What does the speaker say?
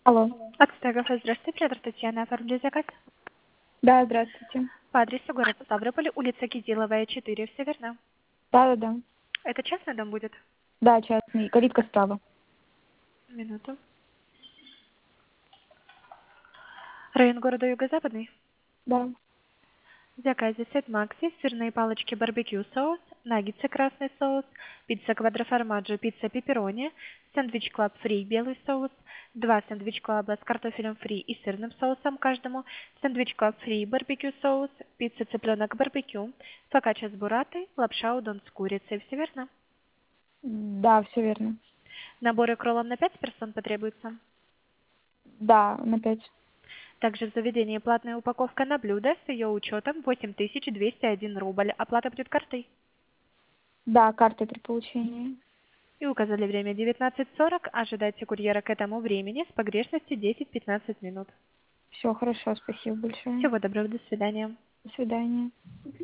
Алло. Акстагов, здравствуйте, оператор Татьяна, оформили заказ Да, здравствуйте. по адресу город Ставрополь, улица Кизиловая, 4, все верно? Да. Это частный дом будет? Да, частный. Калитка справа. Минуту. Район города Юго-Западный. Да. В заказе сет Макси, сырные палочки барбекю соус, наггетсы красный соус, пицца квадроформаджо, пицца пепперони, сэндвич клаб фри белый соус, 2 сэндвич клаба с картофелем фри и сырным соусом каждому, сэндвич клаб фри барбекю соус, пицца цыпленок барбекю, фокачча с буратой, лапша удон с курицей. Все верно? Да, все верно. Наборы к роллам на 5 персон потребуется. Да, на 5. Также в заведении платная упаковка на блюдо с ее учетом 8201 рубль. Оплата будет картой. Да, карта при получении. И указали время 19:40. Ожидайте курьера к этому времени с погрешностью 10-15 минут. Все хорошо, спасибо большое. Всего доброго, до свидания. До свидания.